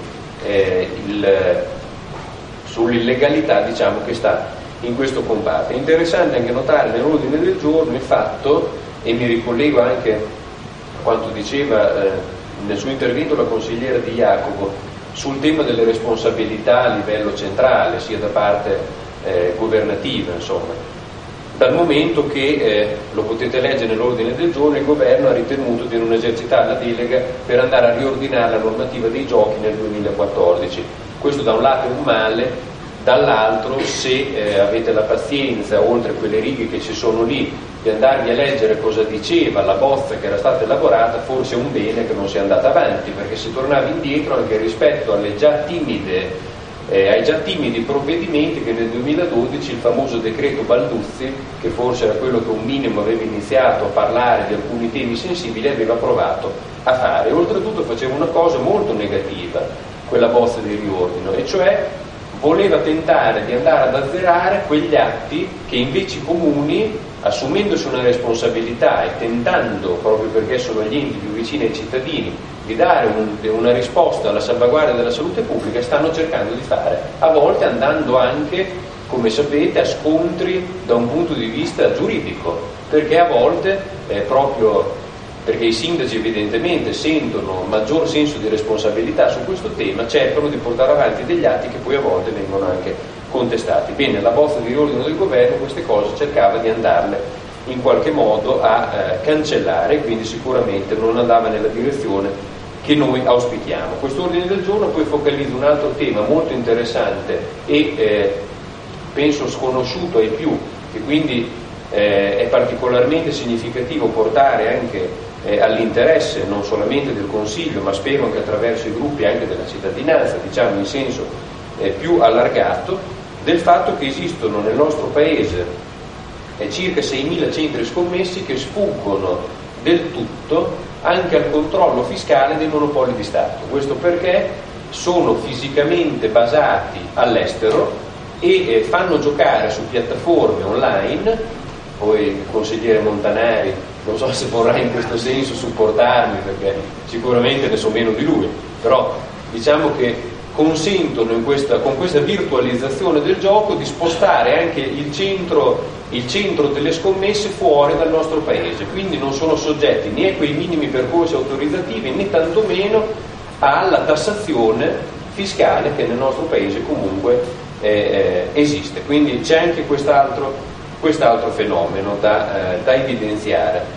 sull'illegalità, diciamo, che sta in questo comparto. È interessante anche notare nell'ordine del giorno il fatto, e mi ricollego anche a quanto diceva nel suo intervento la consigliera Di Jacopo, sul tema delle responsabilità a livello centrale, sia da parte governativa, insomma, dal momento che, lo potete leggere nell'ordine del giorno, il governo ha ritenuto di non esercitare la delega per andare a riordinare la normativa dei giochi nel 2014. Questo da un lato è un male, dall'altro, se avete la pazienza, oltre quelle righe che ci sono lì, di andarvi a leggere cosa diceva la bozza che era stata elaborata, forse è un bene che non sia andata avanti, perché si tornava indietro anche rispetto ai già timidi provvedimenti che nel 2012 il famoso decreto Balduzzi, che forse era quello che un minimo aveva iniziato a parlare di alcuni temi sensibili, aveva provato a fare. Oltretutto faceva una cosa molto negativa quella bozza di riordino, e cioè voleva tentare di andare ad azzerare quegli atti che invece i comuni, assumendosi una responsabilità e tentando, proprio perché sono gli enti più vicini ai cittadini, di dare una risposta alla salvaguardia della salute pubblica, stanno cercando di fare, a volte andando anche, come sapete, a scontri da un punto di vista giuridico, perché a volte proprio perché i sindaci evidentemente sentono maggior senso di responsabilità su questo tema, cercano di portare avanti degli atti che poi a volte vengono anche contestati. Bene, la bozza di riordino del governo queste cose cercava di andarle in qualche modo a cancellare, quindi sicuramente non andava nella direzione che noi auspichiamo. Questo ordine del giorno poi focalizza un altro tema molto interessante e penso sconosciuto ai più, e quindi è particolarmente significativo portare anche all'interesse non solamente del Consiglio, ma spero anche attraverso i gruppi anche della cittadinanza, diciamo in senso più allargato, del fatto che esistono nel nostro Paese circa 6.000 centri scommessi che sfuggono del tutto anche al controllo fiscale dei monopoli di Stato. Questo perché sono fisicamente basati all'estero e fanno giocare su piattaforme online. Poi il consigliere Montanari non so se vorrà in questo senso supportarmi, perché sicuramente ne so meno di lui, però diciamo che consentono con questa virtualizzazione del gioco di spostare anche il centro delle scommesse fuori dal nostro paese, quindi non sono soggetti né a quei minimi percorsi autorizzativi né tantomeno alla tassazione fiscale che nel nostro paese comunque esiste. Quindi c'è anche quest'altro fenomeno da evidenziare.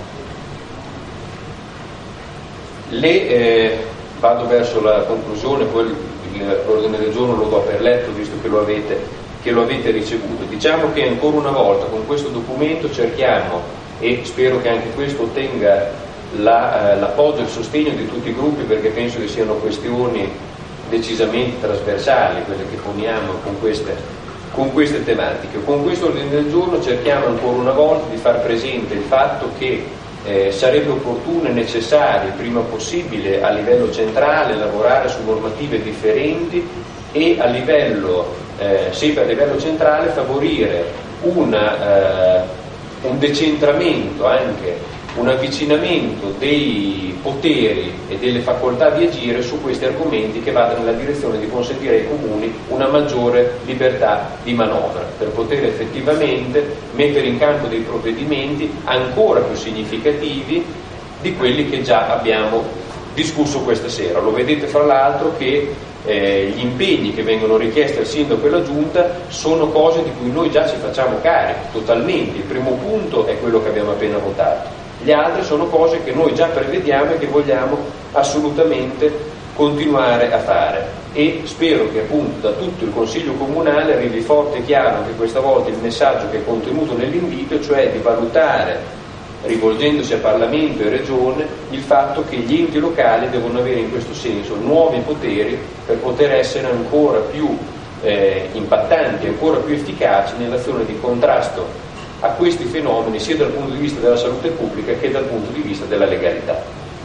Vado verso la conclusione, poi l'ordine del giorno lo do per letto visto che lo avete ricevuto. Diciamo che ancora una volta con questo documento cerchiamo, e spero che anche questo ottenga l'appoggio e il sostegno di tutti i gruppi, perché penso che siano questioni decisamente trasversali quelle che poniamo con queste tematiche. Con questo ordine del giorno cerchiamo ancora una volta di far presente il fatto che sarebbe opportuno e necessario il prima possibile a livello centrale lavorare su normative differenti e sempre a livello centrale favorire un decentramento, anche un avvicinamento dei poteri e delle facoltà di agire su questi argomenti che vadano nella direzione di consentire ai comuni una maggiore libertà di manovra per poter effettivamente mettere in campo dei provvedimenti ancora più significativi di quelli che già abbiamo discusso questa sera. Lo vedete fra l'altro che gli impegni che vengono richiesti al sindaco e alla giunta sono cose di cui noi già ci facciamo carico totalmente. Il primo punto è quello che abbiamo appena votato. Gli altri sono cose che noi già prevediamo e che vogliamo assolutamente continuare a fare, e spero che appunto da tutto il Consiglio Comunale arrivi forte e chiaro anche questa volta il messaggio che è contenuto nell'invito, cioè di valutare, rivolgendosi a Parlamento e Regione, il fatto che gli enti locali devono avere in questo senso nuovi poteri per poter essere ancora più impattanti, ancora più efficaci nell'azione di contrasto a questi fenomeni, sia dal punto di vista della salute pubblica che dal punto di vista della legalità.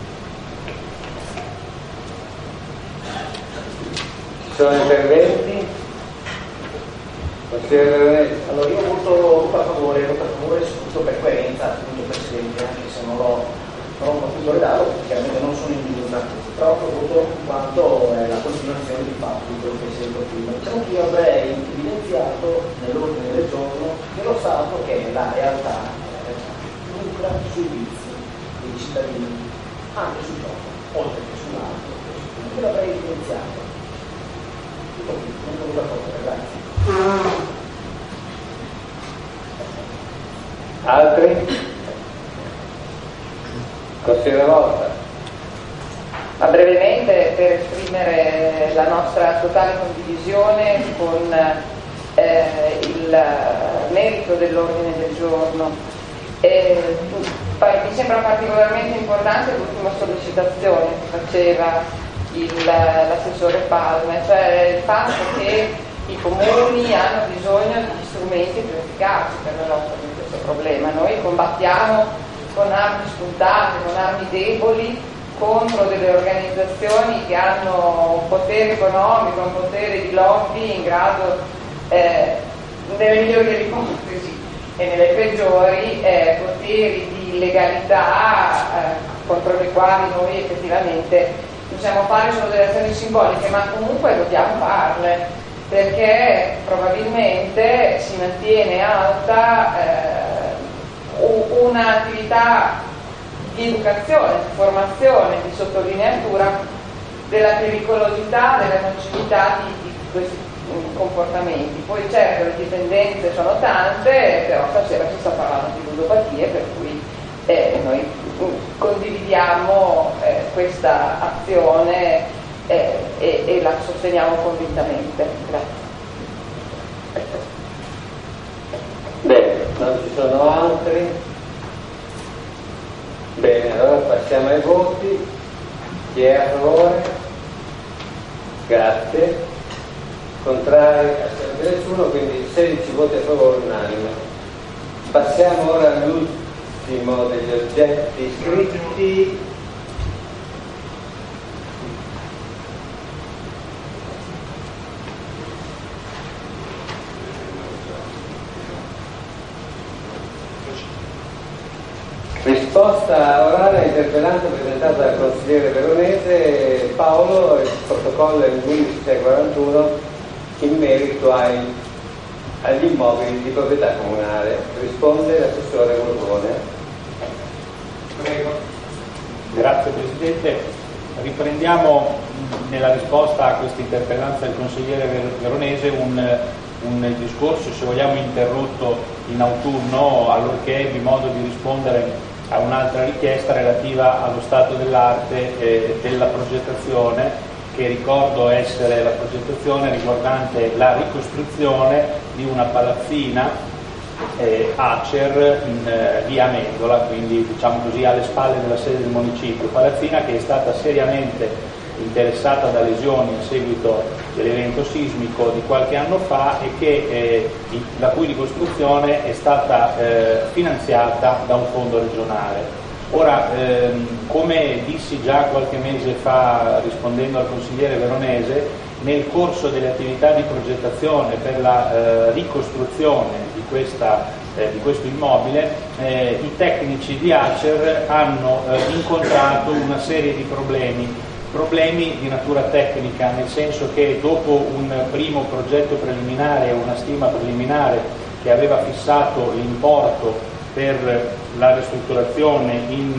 Ci sono interventi?
Allora io voto a favore soprattutto per coerenza, appunto Presidente, anche se non ho potuto redarlo, chiaramente non sono in giunta, però voto in quanto è la continuazione di fatto di quello che si è detto prima. Diciamo che io avrei evidenziato nell'ordine del giorno che lo Stato, che è la realtà, lucra sui vizi dei cittadini, anche sul gioco, oltre che sull'altro. Io l'avrei evidenziato. Tutto qui, non ho voluto favore, grazie.
Altri? Consigliere Volta.
Ma brevemente per esprimere la nostra totale condivisione con il merito dell'ordine del giorno. Mi sembra particolarmente importante l'ultima sollecitazione che faceva l'assessore Palme, cioè il fatto che i comuni hanno bisogno di strumenti più efficaci per la lotta di questo problema. Noi combattiamo con armi spuntate, con armi deboli, contro delle organizzazioni che hanno un potere economico, un potere di lobby in grado, nelle migliori delle ipotesi e nelle peggiori, poteri di illegalità contro le quali noi effettivamente possiamo fare solo delle azioni simboliche, ma comunque dobbiamo farle, perché probabilmente si mantiene alta un'attività di educazione, di formazione, di sottolineatura della pericolosità, della nocività di questi comportamenti. Poi certo le dipendenze sono tante, però stasera si sta parlando di ludopatie, per cui noi condividiamo questa azione e la sosteniamo convintamente. Grazie.
Bene, non ci sono altri? Bene, allora passiamo ai voti. Chi è a favore? Grazie. Contrari? Assenze nessuno, quindi 16 voti a favore unanime. Passiamo ora all'ultimo degli oggetti iscritti. Risposta orale all'interpellanza presentata dal consigliere Veronese Paolo, il protocollo è il 1141 in merito agli immobili di proprietà comunale. Risponde l'assessore Borbone.
Prego. Grazie Presidente. Riprendiamo nella risposta a questa interpellanza del consigliere Veronese un discorso, se vogliamo, interrotto in autunno, allorché ebbi modo di rispondere a un'altra richiesta relativa allo stato dell'arte della progettazione, che ricordo essere la progettazione riguardante la ricostruzione di una palazzina Acer in via Amendola, quindi diciamo così alle spalle della sede del municipio, palazzina che è stata seriamente interessata da lesioni a seguito dell'evento sismico di qualche anno fa e che la cui ricostruzione è stata finanziata da un fondo regionale. Ora, come dissi già qualche mese fa rispondendo al consigliere Veronese, nel corso delle attività di progettazione per la ricostruzione di questo immobile, i tecnici di Acer hanno incontrato una serie di problemi di natura tecnica, nel senso che dopo un primo progetto preliminare, una stima preliminare che aveva fissato l'importo per la ristrutturazione in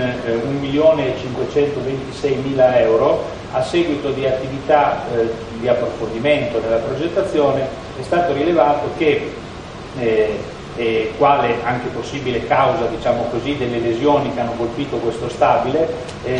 1.526.000 euro, a seguito di attività di approfondimento della progettazione è stato rilevato che quale anche possibile causa, diciamo così, delle lesioni che hanno colpito questo stabile,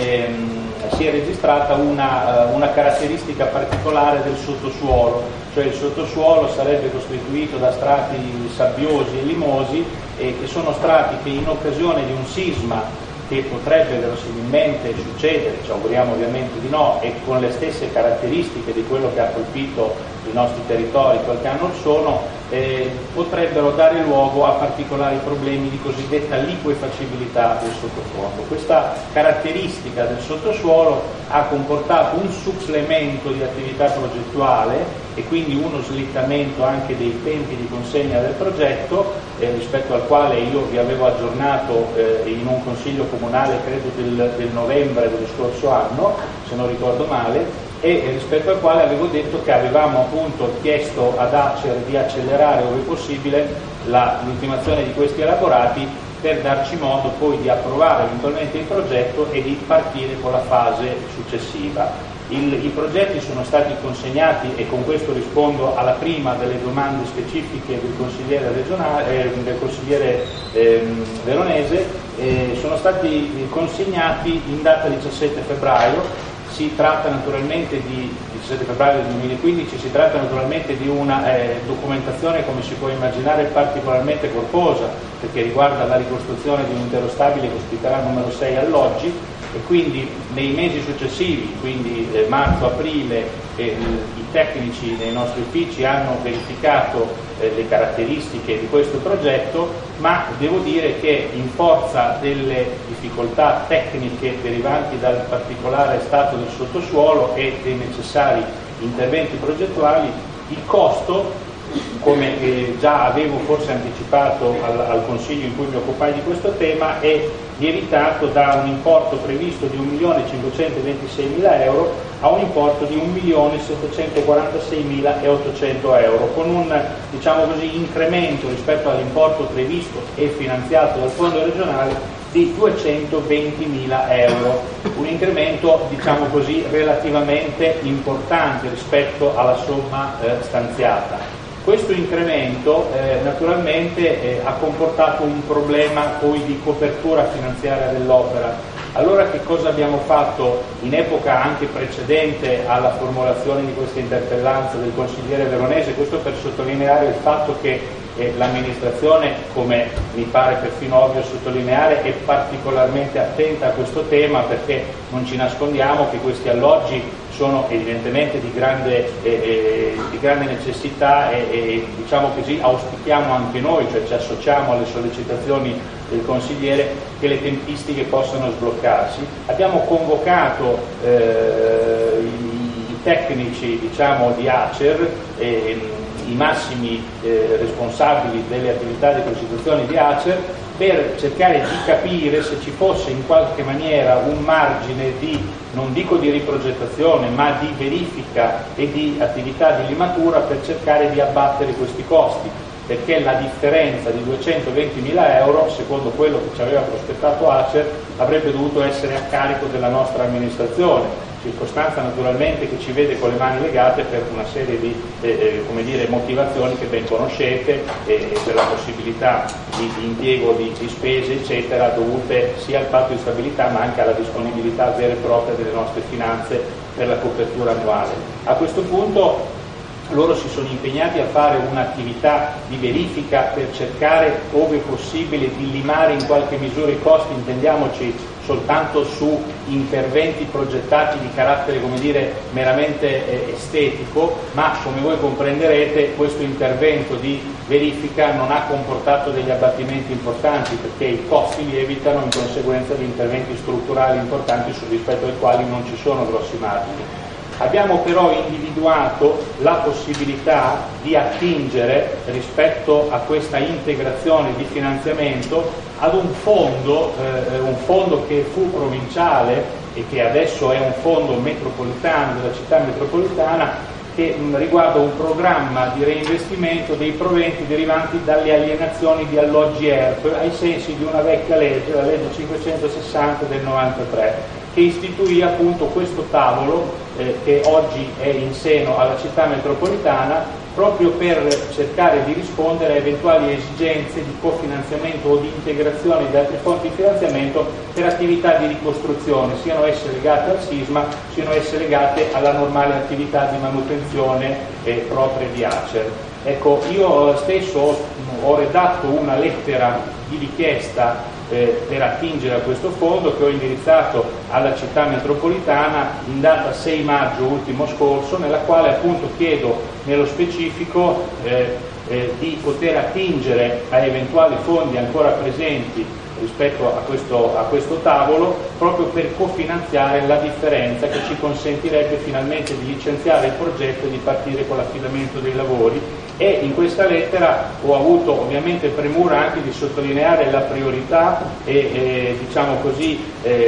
si è registrata una caratteristica particolare del sottosuolo, cioè il sottosuolo sarebbe costituito da strati sabbiosi e limosi, che sono strati che in occasione di un sisma che potrebbe verosimilmente succedere, ci auguriamo ovviamente di no, e con le stesse caratteristiche di quello che ha colpito i nostri territori qualche anno or sono, potrebbero dare luogo a particolari problemi di cosiddetta liquefacibilità del sottofondo. Questa caratteristica del sottosuolo ha comportato un supplemento di attività progettuale e quindi uno slittamento anche dei tempi di consegna del progetto, rispetto al quale io vi avevo aggiornato in un consiglio comunale credo del novembre dello scorso anno, se non ricordo male, e rispetto al quale avevo detto che avevamo appunto chiesto ad Acer di accelerare ove possibile l'ultimazione di questi elaborati per darci modo poi di approvare eventualmente il progetto e di partire con la fase successiva. I progetti sono stati consegnati, e con questo rispondo alla prima delle domande specifiche del consigliere Veronese, sono stati consegnati in data 17 febbraio. Si tratta naturalmente di 17 febbraio 2015, si tratta naturalmente di una documentazione, come si può immaginare, particolarmente corposa, perché riguarda la ricostruzione di un intero stabile che ospiterà numero 6 alloggi, e quindi nei mesi successivi, quindi marzo, aprile, i tecnici nei nostri uffici hanno verificato le caratteristiche di questo progetto, ma devo dire che in forza delle difficoltà tecniche derivanti dal particolare stato del sottosuolo e dei necessari interventi progettuali, il costo, come già avevo forse anticipato al Consiglio in cui mi occupai di questo tema, è lievitato da un importo previsto di 1.526.000 euro a un importo di 1.746.800 euro, con un, diciamo così, incremento rispetto all'importo previsto e finanziato dal Fondo regionale di 220.000 euro, un incremento, diciamo così, relativamente importante rispetto alla somma stanziata. Questo incremento naturalmente ha comportato un problema poi di copertura finanziaria dell'opera. Allora che cosa abbiamo fatto in epoca anche precedente alla formulazione di questa interpellanza del consigliere Veronese? Questo per sottolineare il fatto che l'amministrazione, come mi pare perfino ovvio sottolineare, è particolarmente attenta a questo tema, perché non ci nascondiamo che questi alloggi sono evidentemente di grande necessità e diciamo così auspichiamo anche noi, cioè ci associamo alle sollecitazioni del consigliere, che le tempistiche possano sbloccarsi. Abbiamo convocato i tecnici, diciamo, di Acer, i massimi responsabili delle attività di progettazione di Acer, per cercare di capire se ci fosse in qualche maniera un margine di, non dico di riprogettazione, ma di verifica e di attività di limatura per cercare di abbattere questi costi, perché la differenza di 220.000 euro, secondo quello che ci aveva prospettato Acer, avrebbe dovuto essere a carico della nostra amministrazione, circostanza naturalmente che ci vede con le mani legate per una serie di come dire, motivazioni che ben conoscete, per la possibilità di impiego di spese eccetera, dovute sia al patto di stabilità ma anche alla disponibilità vera e propria delle nostre finanze per la copertura annuale. A questo punto loro si sono impegnati a fare un'attività di verifica per cercare, ove possibile, di limare in qualche misura i costi, intendiamoci soltanto su interventi progettati di carattere, come dire, meramente estetico, ma come voi comprenderete questo intervento di verifica non ha comportato degli abbattimenti importanti, perché i costi lievitano in conseguenza di interventi strutturali importanti rispetto ai quali non ci sono grossi margini. Abbiamo però individuato la possibilità di attingere, rispetto a questa integrazione di finanziamento, ad un fondo che fu provinciale e che adesso è un fondo metropolitano della città metropolitana, che riguarda un programma di reinvestimento dei proventi derivanti dalle alienazioni di alloggi ERP ai sensi di una vecchia legge, la legge 560 del 93, che istituì appunto questo tavolo che oggi è in seno alla città metropolitana, proprio per cercare di rispondere a eventuali esigenze di cofinanziamento o di integrazione di altri fonti di finanziamento per attività di ricostruzione, siano esse legate al sisma, siano esse legate alla normale attività di manutenzione propria di Acer. Ecco, io stesso ho redatto una lettera di richiesta per attingere a questo fondo, che ho indirizzato alla città metropolitana in data 6 maggio ultimo scorso, nella quale appunto chiedo nello specifico di poter attingere a eventuali fondi ancora presenti rispetto a questo tavolo, proprio per cofinanziare la differenza che ci consentirebbe finalmente di licenziare il progetto e di partire con l'affidamento dei lavori. E in questa lettera ho avuto ovviamente premura anche di sottolineare la priorità diciamo così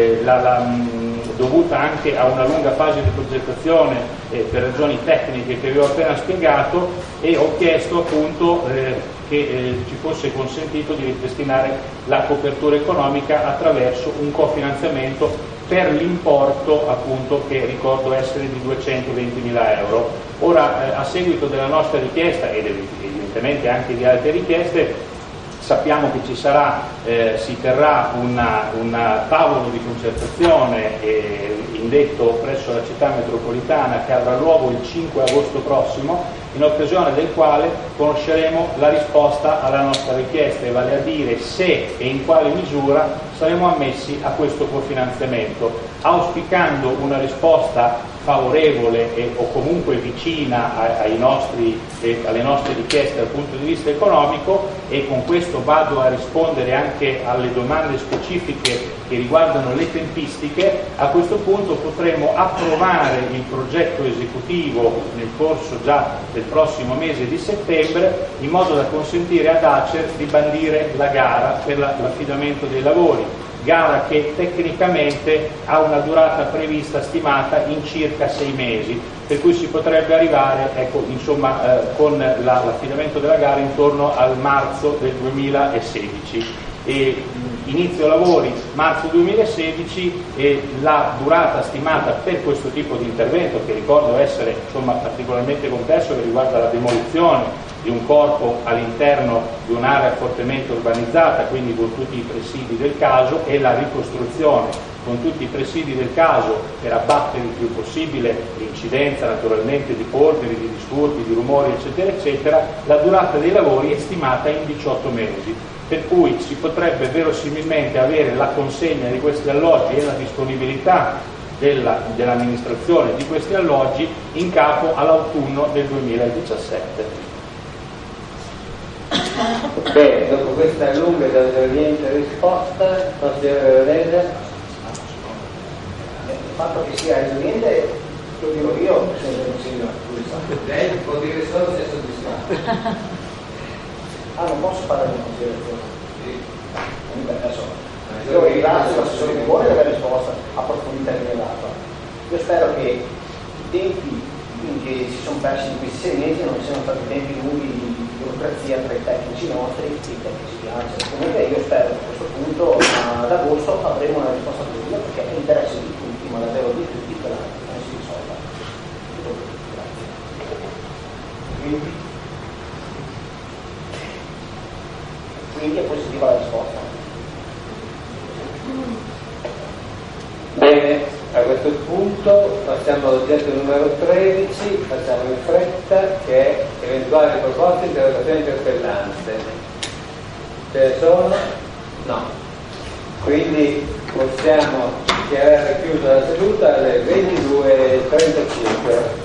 dovuta anche a una lunga fase di progettazione per ragioni tecniche che vi ho appena spiegato, e ho chiesto appunto che ci fosse consentito di ripristinare la copertura economica attraverso un cofinanziamento per l'importo appunto che ricordo essere di 220.000 euro. Ora, a seguito della nostra richiesta ed evidentemente anche di altre richieste, sappiamo che ci sarà, si terrà un tavolo di concertazione indetto presso la città metropolitana, che avrà luogo il 5 agosto prossimo, in occasione del quale conosceremo la risposta alla nostra richiesta, e vale a dire se e in quale misura saremo ammessi a questo cofinanziamento, auspicando una risposta favorevole o comunque vicina alle nostre richieste dal punto di vista economico, e con questo vado a rispondere anche alle domande specifiche che riguardano le tempistiche. A questo punto potremo approvare il progetto esecutivo nel corso già del prossimo mese di settembre, in modo da consentire ad Acer di bandire la gara per l'affidamento dei lavori, gara che tecnicamente ha una durata prevista stimata in circa 6 mesi, per cui si potrebbe arrivare, ecco, insomma, con l'affidamento della gara intorno al marzo del 2016. Inizio lavori marzo 2016 e la durata stimata per questo tipo di intervento, che ricordo essere insomma particolarmente complesso, che riguarda la demolizione di un corpo all'interno di un'area fortemente urbanizzata, quindi con tutti i presidi del caso, e la ricostruzione con tutti i presidi del caso per abbattere il più possibile l'incidenza naturalmente di polveri, di disturbi, di rumori eccetera eccetera, la durata dei lavori è stimata in 18 mesi, per cui si potrebbe verosimilmente avere la consegna di questi alloggi e la disponibilità dell'amministrazione di questi alloggi in capo all'autunno del 2017.
Bene, dopo questa lunga ed esauriente risposta, consigliere Veronese.
Il fatto che sia esauriente lo dirò io, signor Consiglio.
Lei può dire solo se è soddisfatto.
Non posso fare una considerazione. Comunque adesso io ringrazio l'assessore Migone per la risposta approfondita che mi ha dato. Io spero che i tempi che si sono persi in questi 6 mesi non siano stati tempi lunghi di burocrazia tra i tecnici nostri e i tecnici di ANSA. Comunque io spero che a questo punto ad agosto avremo una risposta positiva, perché è interesse di tutti, ma davvero di tutti, che la questione si risolva. Grazie. Quindi è positiva la risposta.
Bene, a questo punto passiamo all'oggetto numero 13, facciamo in fretta, che è eventuali proposte, interrogazioni e interpellanze. Ce ne sono? No. Quindi possiamo dichiarare chiusa la seduta alle 22:35.